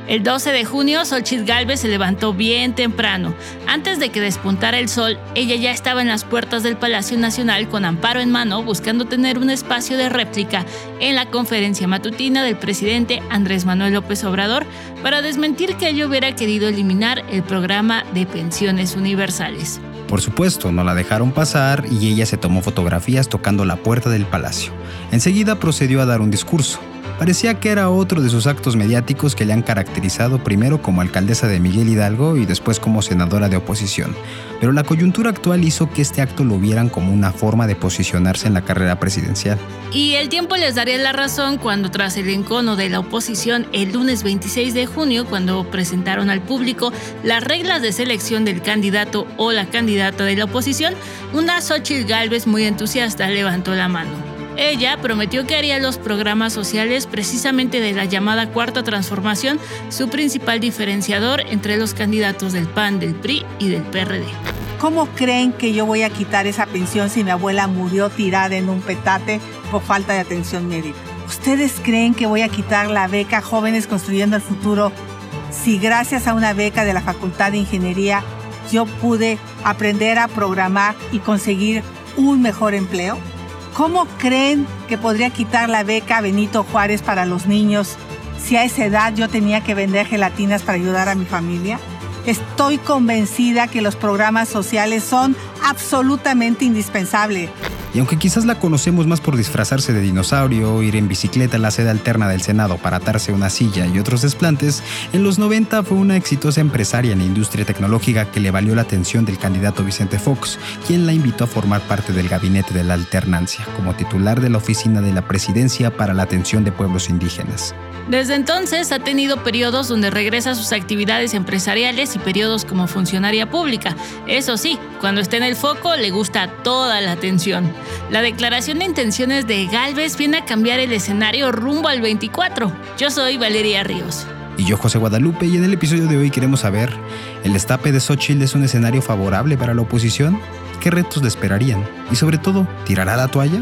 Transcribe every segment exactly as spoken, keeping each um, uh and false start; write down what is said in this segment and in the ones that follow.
El doce de junio, Xóchitl Gálvez se levantó bien temprano. Antes de que despuntara el sol, ella ya estaba en las puertas del Palacio Nacional con amparo en mano, buscando tener un espacio de réplica en la conferencia matutina del presidente Andrés Manuel López Obrador para desmentir que ella hubiera querido eliminar el programa de pensiones universales. Por supuesto, no la dejaron pasar y ella se tomó fotografías tocando la puerta del palacio. Enseguida procedió a dar un discurso. Parecía que era otro de sus actos mediáticos que le han caracterizado primero como alcaldesa de Miguel Hidalgo y después como senadora de oposición. Pero la coyuntura actual hizo que este acto lo vieran como una forma de posicionarse en la carrera presidencial. Y el tiempo les daría la razón cuando, tras el encono de la oposición el lunes veintiséis de junio, cuando presentaron al público las reglas de selección del candidato o la candidata de la oposición, una Xóchitl Gálvez muy entusiasta levantó la mano. Ella prometió que haría los programas sociales precisamente de la llamada Cuarta Transformación su principal diferenciador entre los candidatos del P A N, del P R I y del P R D. ¿Cómo creen que yo voy a quitar esa pensión si mi abuela murió tirada en un petate por falta de atención médica? ¿Ustedes creen que voy a quitar la beca Jóvenes Construyendo el Futuro si gracias a una beca de la Facultad de Ingeniería yo pude aprender a programar y conseguir un mejor empleo? ¿Cómo creen que podría quitar la beca Benito Juárez para los niños si a esa edad yo tenía que vender gelatinas para ayudar a mi familia? Estoy convencida que los programas sociales son absolutamente indispensables. Y aunque quizás la conocemos más por disfrazarse de dinosaurio, ir en bicicleta a la sede alterna del Senado para atarse una silla y otros desplantes, en los noventa fue una exitosa empresaria en la industria tecnológica que le valió la atención del candidato Vicente Fox, quien la invitó a formar parte del gabinete de la alternancia, como titular de la Oficina de la Presidencia para la Atención de Pueblos Indígenas. Desde entonces ha tenido periodos donde regresa a sus actividades empresariales y periodos como funcionaria pública. Eso sí, cuando está en el foco le gusta toda la atención. La declaración de intenciones de Gálvez viene a cambiar el escenario rumbo al veinticuatro. Yo soy Valeria Ríos. Y yo, José Guadalupe, y en el episodio de hoy queremos saber, ¿el destape de Xóchitl es un escenario favorable para la oposición? ¿Qué retos le esperarían? Y sobre todo, ¿tirará la toalla?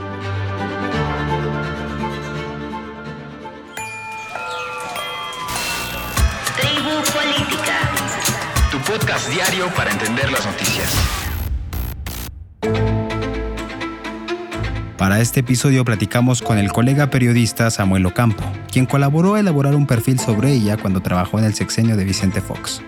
Podcast diario para entender las noticias. Para este episodio platicamos con el colega periodista Samuel Ocampo, quien colaboró a elaborar un perfil sobre ella cuando trabajó en el sexenio de Vicente Fox.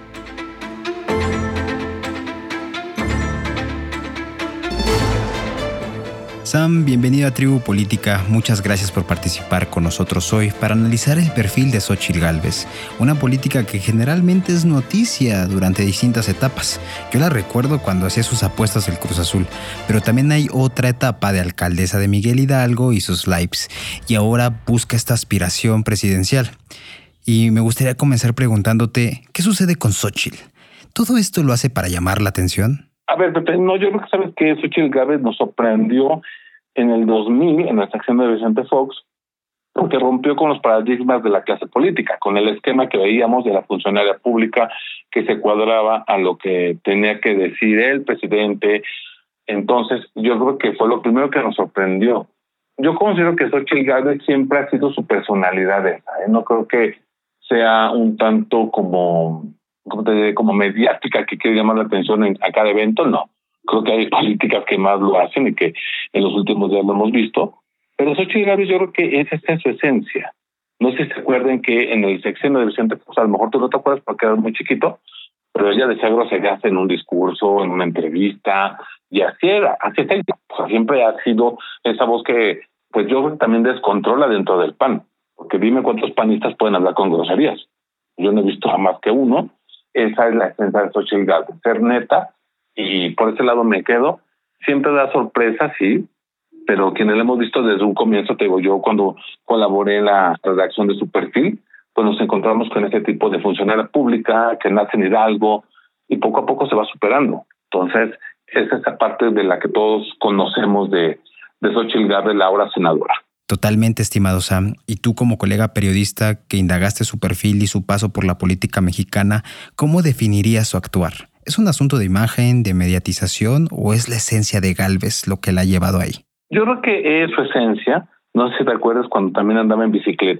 Sam, bienvenido a Tribu Política. Muchas gracias por participar con nosotros hoy para analizar el perfil de Xóchitl Gálvez, una política que generalmente es noticia durante distintas etapas. Yo la recuerdo cuando hacía sus apuestas del Cruz Azul, pero también hay otra etapa de alcaldesa de Miguel Hidalgo y sus lives, y ahora busca esta aspiración presidencial. Y me gustaría comenzar preguntándote, ¿qué sucede con Xóchitl? ¿Todo esto lo hace para llamar la atención? A ver, Pepe, no, yo creo que sabes que Xóchitl Gálvez nos sorprendió en el dos mil, en la sección de Vicente Fox, porque rompió con los paradigmas de la clase política, con el esquema que veíamos de la funcionaria pública que se cuadraba a lo que tenía que decir el presidente. Entonces, yo creo que fue lo primero que nos sorprendió. Yo considero que Xóchitl Gálvez siempre ha sido su personalidad esa, ¿eh? No creo que sea un tanto como, como, te diré, como mediática que quiere llamar la atención en, a cada evento, no. Creo que hay políticas que más lo hacen y que en los últimos días lo hemos visto. Pero Xóchitl Gálvez yo creo que esa es su esencia. No sé si se acuerdan que en el sexenio de Vicente Fox, a lo mejor tú no te acuerdas porque eras muy chiquito, pero ella decía groserías en un discurso, en una entrevista, y así era, así es ella. O sea, siempre ha sido esa voz que, pues yo creo que también descontrola dentro del P A N. Porque dime cuántos panistas pueden hablar con groserías. Yo no he visto jamás que uno. Esa es la esencia de Xóchitl Gálvez, ser neta. Y por ese lado me quedo. Siempre da sorpresa, sí, pero quienes lo hemos visto desde un comienzo, te digo, yo cuando colaboré en la redacción de su perfil, pues nos encontramos con ese tipo de funcionaria pública que nace en Hidalgo y poco a poco se va superando. Entonces, esa es esa parte de la que todos conocemos de, de Xóchitl Gálvez, la ahora senadora. Totalmente, estimado Sam. Y tú, como colega periodista que indagaste su perfil y su paso por la política mexicana, ¿cómo definirías su actuar? ¿Es un asunto de imagen, de mediatización o es la esencia de Gálvez lo que la ha llevado ahí? Yo creo que es su esencia. No sé si te acuerdas cuando también andaba en bicicleta.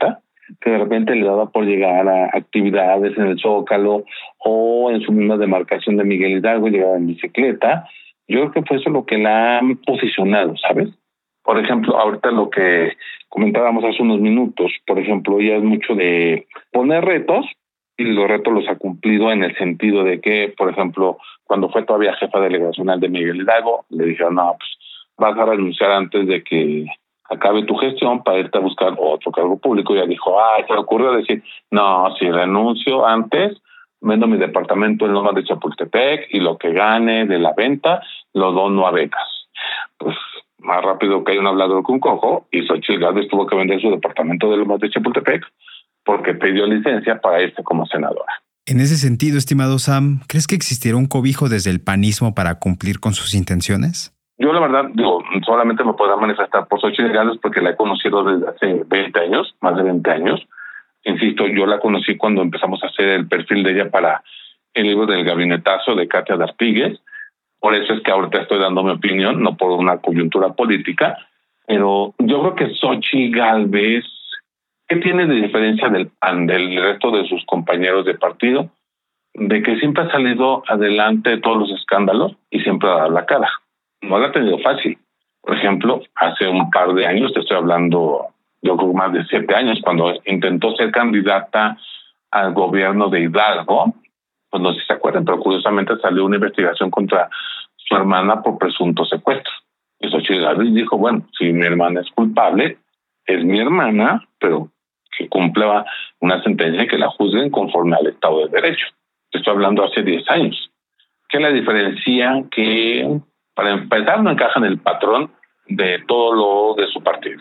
que de repente le daba por llegar a actividades en el Zócalo o en su misma demarcación de Miguel Hidalgo, llegaba en bicicleta. Yo creo que fue eso lo que la ha posicionado, ¿sabes? Por ejemplo, ahorita lo que comentábamos hace unos minutos, por ejemplo, ella es mucho de poner retos y los retos los ha cumplido en el sentido de que, por ejemplo, cuando fue todavía jefa delegacional de Miguel Hidalgo, le dijeron, no, pues vas a renunciar antes de que acabe tu gestión para irte a buscar otro cargo público. Y ella dijo, ah, se le ocurrió decir, no, si renuncio antes, vendo mi departamento en Lomas de Chapultepec y lo que gane de la venta lo dono a becas. Pues más rápido que hay un hablador que un cojo, y Xochitl Gálvez tuvo que vender su departamento de Lomas de Chapultepec porque pidió licencia para irse como senadora. En ese sentido, estimado Sam, ¿crees que existiera un cobijo desde el panismo para cumplir con sus intenciones? Yo la verdad, digo, solamente me podrá manifestar por Xochitl Gálvez porque la he conocido desde hace veinte años, más de veinte años. Insisto, yo la conocí cuando empezamos a hacer el perfil de ella para el libro del Gabinetazo de Katia D'Artigues. Por eso es que ahorita estoy dando mi opinión, no por una coyuntura política, pero yo creo que Xochitl Gálvez, ¿qué tiene de diferencia del P A N, del resto de sus compañeros de partido? De que siempre ha salido adelante de todos los escándalos y siempre ha dado la cara. No la ha tenido fácil. Por ejemplo, hace un par de años, te estoy hablando, yo creo más de siete años, cuando intentó ser candidata al gobierno de Hidalgo, pues no sé si se acuerdan, pero curiosamente salió una investigación contra su hermana por presunto secuestro. Y Xochitl Gálvez dijo, bueno, si mi hermana es culpable, es mi hermana, pero que cumpla una sentencia y que la juzguen conforme al Estado de Derecho. Estoy hablando hace diez años. ¿Qué la diferencia? Que, para empezar, no encaja en el patrón de todo lo de su partido.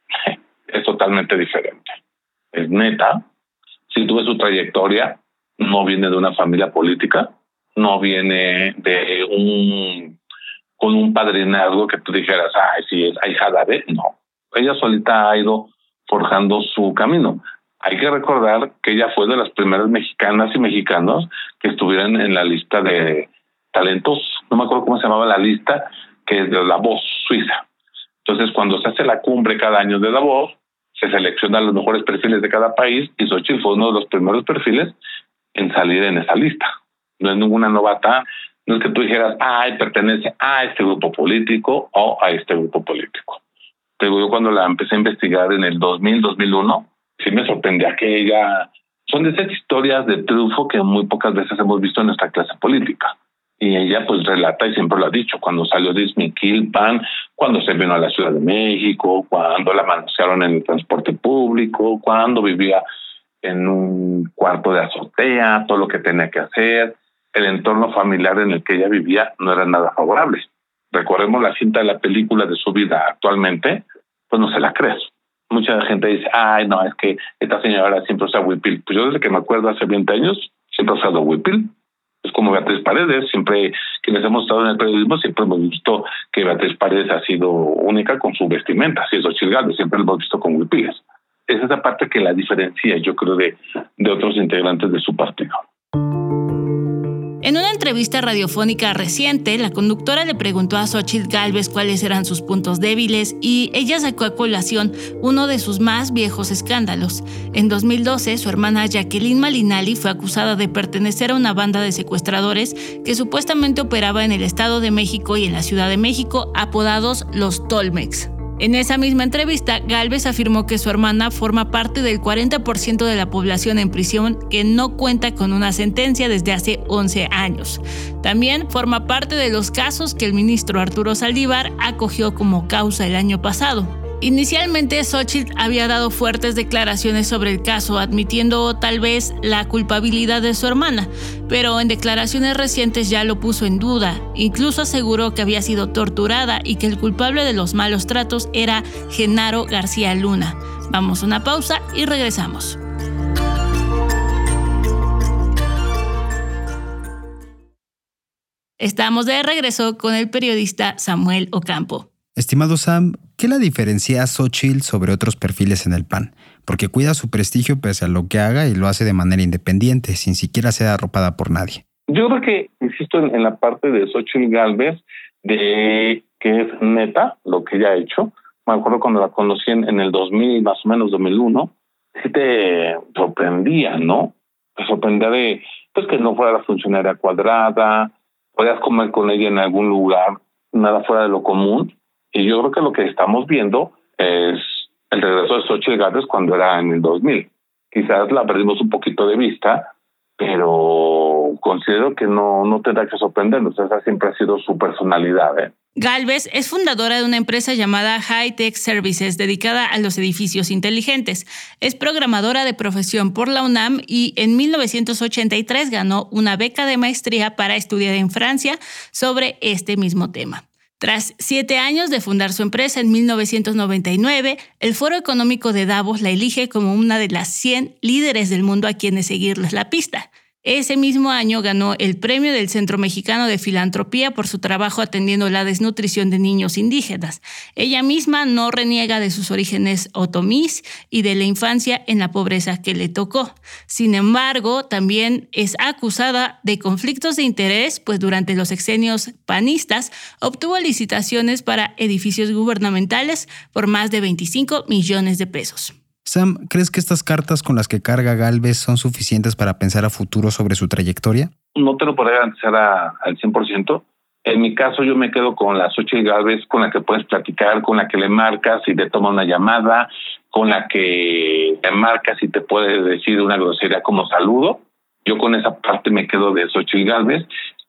Es totalmente diferente. Es neta. Si tú ves su trayectoria, no viene de una familia política, no viene de un con un padrinazgo que tú dijeras, ay, sí, es ahijada de... No. Ella solita ha ido forjando su camino. Hay que recordar que ella fue de las primeras mexicanas y mexicanos que estuvieron en la lista de talentos, no me acuerdo cómo se llamaba la lista, que es de Davos, Suiza. Entonces, cuando se hace la cumbre cada año de Davos, se seleccionan los mejores perfiles de cada país y Xochitl fue uno de los primeros perfiles en salir en esa lista. No es ninguna novata, no es que tú dijeras, ay, pertenece a este grupo político o a este grupo político. Te digo, yo cuando la empecé a investigar en el dos mil, dos mil uno, sí me sorprendía que ella... Son de esas historias de triunfo que muy pocas veces hemos visto en nuestra clase política. Y ella pues relata, y siempre lo ha dicho, cuando salió de Izmiquilpan, cuando se vino a la Ciudad de México, cuando la manosearon en el transporte público, cuando vivía en un cuarto de azotea, todo lo que tenía que hacer. El entorno familiar en el que ella vivía no era nada favorable. Recordemos la cinta de la película de su vida actualmente, pues no se la crees. Mucha gente dice, ay, no, es que esta señora siempre usa huipil. Pues yo desde que me acuerdo hace veinte años, siempre he usado huipil. Es como Beatriz Paredes, siempre quienes hemos estado en el periodismo, siempre hemos visto que Beatriz Paredes ha sido única con su vestimenta. Así es Xochitl Gálvez, siempre lo hemos visto con huipiles. Es esa parte que la diferencia, yo creo, de, de otros integrantes de su partido. En una entrevista radiofónica reciente, la conductora le preguntó a Xochitl Gálvez cuáles eran sus puntos débiles y ella sacó a colación uno de sus más viejos escándalos. En dos mil doce, su hermana Jacqueline Malinali fue acusada de pertenecer a una banda de secuestradores que supuestamente operaba en el Estado de México y en la Ciudad de México, apodados los Tolmex. En esa misma entrevista, Gálvez afirmó que su hermana forma parte del cuarenta por ciento de la población en prisión que no cuenta con una sentencia desde hace once años. También forma parte de los casos que el ministro Arturo Saldívar acogió como causa el año pasado. Inicialmente, Xochitl había dado fuertes declaraciones sobre el caso, admitiendo tal vez la culpabilidad de su hermana, pero en declaraciones recientes ya lo puso en duda. Incluso aseguró que había sido torturada y que el culpable de los malos tratos era Genaro García Luna. Vamos a una pausa y regresamos. Estamos de regreso con el periodista Samuel Ocampo. Estimado Sam, ¿qué la diferencia a Xochitl sobre otros perfiles en el P A N? Porque cuida su prestigio pese a lo que haga y lo hace de manera independiente, sin siquiera ser arropada por nadie. Yo creo que, insisto, en, en la parte de Xochitl Gálvez, de que es neta lo que ella ha hecho. Me acuerdo cuando la conocí en, en el dos mil, más o menos dos mil uno, sí te sorprendía, ¿no? Te sorprendía de, pues, que no fuera la funcionaria cuadrada, podías comer con ella en algún lugar, nada fuera de lo común. Y yo creo que lo que estamos viendo es el regreso de Xóchitl Gálvez cuando era en el dos mil. Quizás la perdimos un poquito de vista, pero considero que no, no tendrá que sorprendernos. Esa siempre ha sido su personalidad, ¿eh? Gálvez es fundadora de una empresa llamada High Tech Services, dedicada a los edificios inteligentes. Es programadora de profesión por la UNAM y en mil novecientos ochenta y tres ganó una beca de maestría para estudiar en Francia sobre este mismo tema. Tras siete años de fundar su empresa en mil novecientos noventa y nueve, el Foro Económico de Davos la elige como una de las cien líderes del mundo a quienes seguirles la pista. Ese mismo año ganó el premio del Centro Mexicano de Filantropía por su trabajo atendiendo la desnutrición de niños indígenas. Ella misma no reniega de sus orígenes otomís y de la infancia en la pobreza que le tocó. Sin embargo, también es acusada de conflictos de interés, pues durante los sexenios panistas obtuvo licitaciones para edificios gubernamentales por más de veinticinco millones de pesos. Sam, ¿crees que estas cartas con las que carga Gálvez son suficientes para pensar a futuro sobre su trayectoria? No te lo podría garantizar a, al cien por ciento. En mi caso, yo me quedo con la Xóchitl Gálvez, con la que puedes platicar, con la que le marcas y te toma una llamada, con la que le marcas y te puede decir una grosería como saludo. Yo con esa parte me quedo de Xóchitl Gálvez.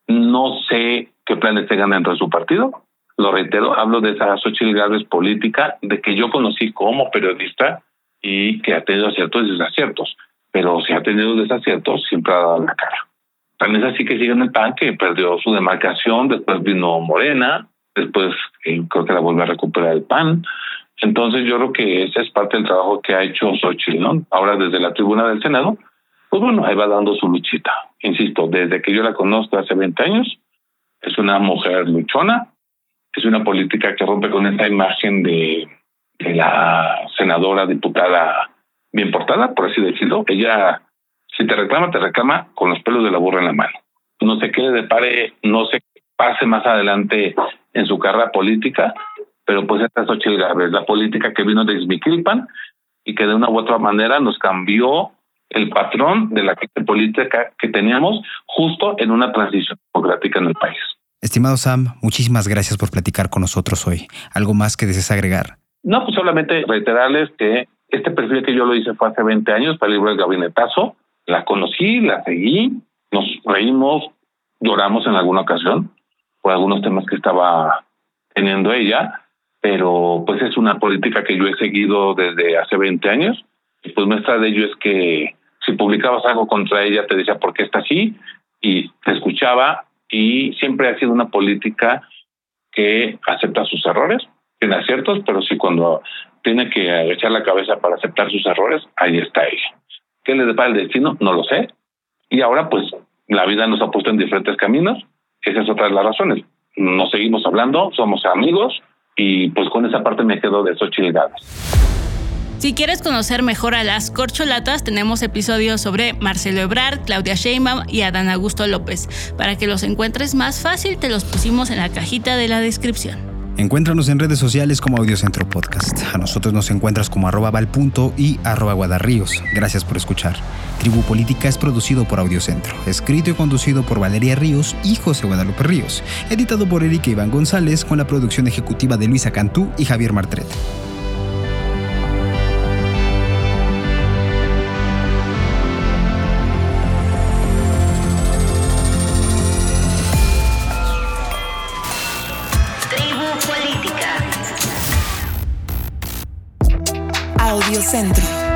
No sé qué planes tengan dentro de su partido. Lo reitero, hablo de esa Xóchitl Gálvez política, de que yo conocí como periodista, y que ha tenido aciertos y desaciertos, pero si ha tenido desaciertos siempre ha dado la cara. También es así que sigue en el P A N, que perdió su demarcación, después vino Morena, después eh, creo que la volvió a recuperar el P A N. Entonces yo creo que ese es parte del trabajo que ha hecho Xóchitl, ¿no? Ahora desde la tribuna del Senado, pues bueno, ahí va dando su luchita. Insisto, desde que yo la conozco hace veinte años, es una mujer luchona, es una política que rompe con esa imagen de de la senadora, diputada bien portada, por así decirlo. Ella, si te reclama, te reclama con los pelos de la burra en la mano. No sé qué le depare, no sé qué pase más adelante en su carrera política, pero pues esta es Xóchitl Gálvez, la política que vino de Ixmiquilpan y que de una u otra manera nos cambió el patrón de la clase política que teníamos justo en una transición democrática en el país. Estimado Sam, muchísimas gracias por platicar con nosotros hoy. ¿Algo más que desees agregar? No, pues solamente reiterarles que este perfil que yo lo hice fue hace veinte años para el libro del Gabinetazo. La conocí, la seguí, nos reímos, lloramos en alguna ocasión por algunos temas que estaba teniendo ella, pero pues es una política que yo he seguido desde hace veinte años. Y pues muestra de ello es que si publicabas algo contra ella te decía por qué está así y te escuchaba, y siempre ha sido una política que acepta sus errores. Tiene aciertos, pero sí cuando tiene que agachar la cabeza para aceptar sus errores, ahí está ella. ¿Qué le depara el destino? No lo sé. Y ahora, pues, la vida nos ha puesto en diferentes caminos. Esa es otra de las razones. Nos seguimos hablando, somos amigos, y pues con esa parte me quedo de Xóchitl Gálvez. Si quieres conocer mejor a las corcholatas, tenemos episodios sobre Marcelo Ebrard, Claudia Sheinbaum y Adán Augusto López. Para que los encuentres más fácil, te los pusimos en la cajita de la descripción. Encuéntranos en redes sociales como Audiocentro Podcast. A nosotros nos encuentras como arroba valpunto y arroba guadarríos. Gracias por escuchar. Tribu Política es producido por Audiocentro, escrito y conducido por Valeria Ríos y José Guadalupe Ríos, editado por Erika Iván González, con la producción ejecutiva de Luisa Cantú y Javier Martret. Audiocentro.